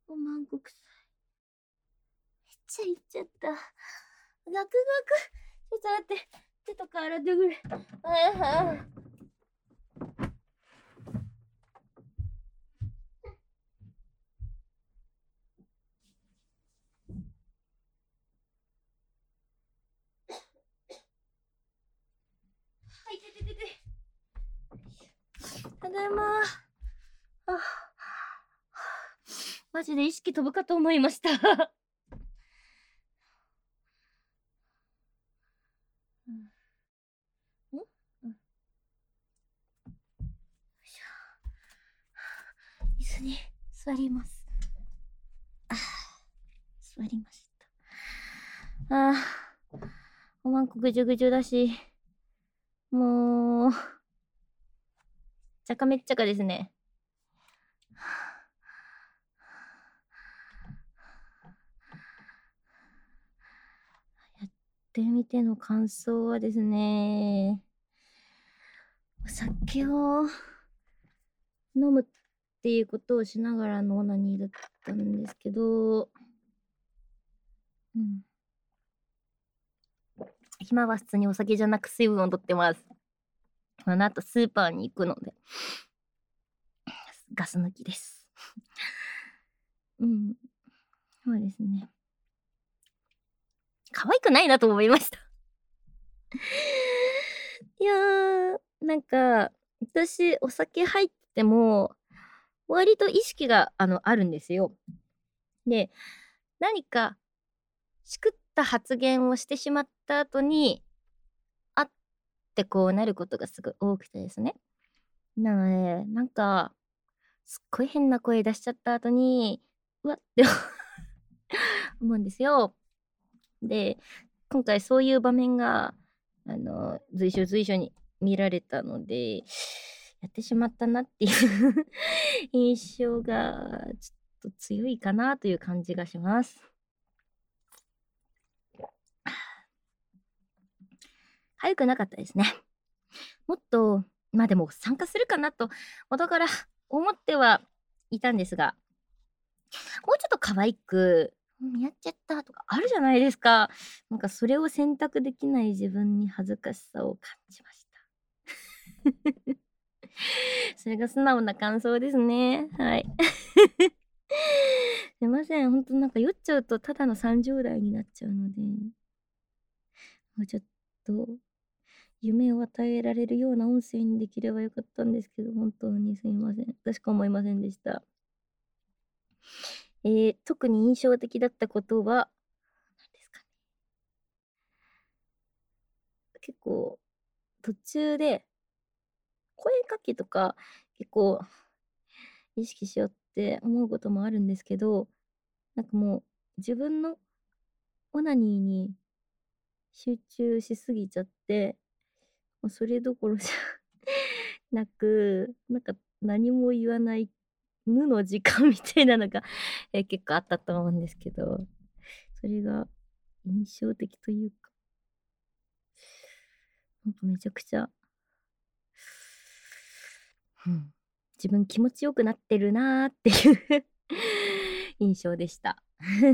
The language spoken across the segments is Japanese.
5万石さい。めっちゃいっちゃった。ガクガク。ちょっと待って。手とか洗ってくれ。はい、てててて。ただいま。あ、マジで意識飛ぶかと思いました。ん？よいしょ。椅子に座ります。座りました。おまんこぐじゅぐじゅだし、もう、ちゃかめっちゃかですね。やってみての感想はですね、お酒を飲むっていうことをしながらのオナニーだったんですけど、今は普通にお酒じゃなく水分をとってます。あとスーパーに行くので、ガス抜きです。そうですね。可愛くないなと思いました。いやー、なんか、私、お酒入っても、割と意識が、あるんですよ。で、何か、しくった発言をしてしまった後に、あってこうなることがすごい多くてですね。なので、なんか、すっごい変な声出しちゃった後に、うわって思うんですよ。で、今回そういう場面が、随所随所に見られたので、やってしまったなっていう印象がちょっと強いかなという感じがします。痒くなかったですね。もっと、まあでも参加するかなと、元から思ってはいたんですが、もうちょっと可愛く、やっちゃったとかあるじゃないですか。なんかそれを選択できない自分に恥ずかしさを感じました。それが素直な感想ですね。はい。すいません。ほんとなんか酔っちゃうとただの30代になっちゃうので、もうちょっと夢を与えられるような音声にできればよかったんですけど、本当にすいません。私しか思いませんでした。特に印象的だったことは、何ですかね。結構途中で声かけとか結構意識しようって思うこともあるんですけど、なんかもう自分のオナニーに集中しすぎちゃって、もうそれどころじゃなく、なんか何も言わない無の時間みたいなのが、結構あったと思うんですけど、それが印象的というか、なんかめちゃくちゃ、自分気持ちよくなってるなっていう印象でした。はい。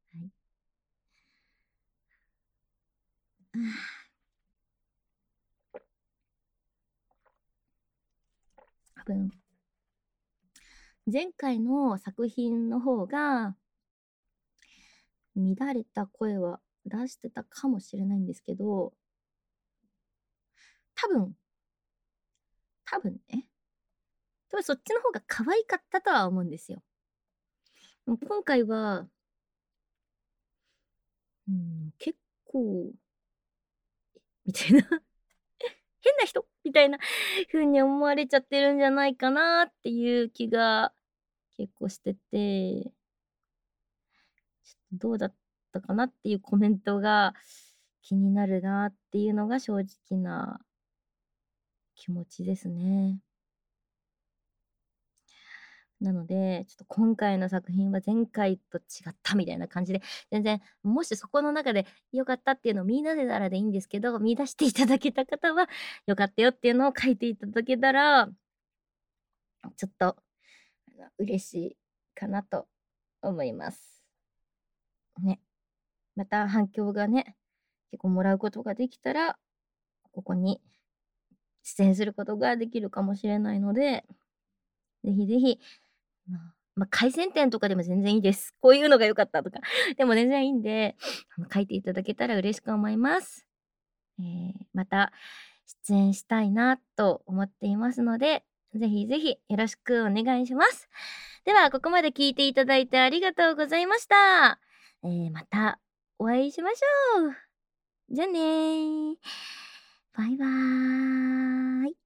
多分、前回の作品の方が、乱れた声は出してたかもしれないんですけど、多分ね、多分そっちの方が可愛かったとは思うんですよ。今回は、結構、みたいな変な人みたいな風に思われちゃってるんじゃないかなっていう気が結構してて、ちょっとどうだったかなっていうコメントが気になるなっていうのが正直な気持ちですね。なので、ちょっと今回の作品は前回と違ったみたいな感じで、全然、もしそこの中で良かったっていうのを見出せたらでいいんですけど、見出していただけた方は、良かったよっていうのを書いていただけたら、ちょっと、嬉しいかなと思います。ね。また反響がね、結構もらうことができたら、ここに出演することができるかもしれないので、ぜひぜひ、改善点とかでも全然いいです。こういうのが良かったとかでも全然いいんで、書いていただけたら嬉しく思います。また出演したいなと思っていますので、ぜひぜひよろしくお願いします。では、ここまで聞いていただいてありがとうございました。またお会いしましょう。じゃあねー。バイバーイ。